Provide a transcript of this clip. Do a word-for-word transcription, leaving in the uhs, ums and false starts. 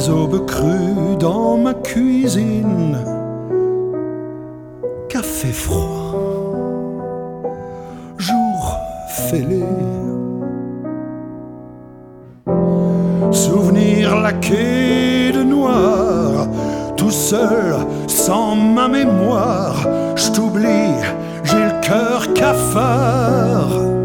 Les aubes crues dans ma cuisine, café froid, jour fêlé, souvenir laqué de noir, tout seul, sans ma mémoire, je t'oublie, j'ai le cœur cafard.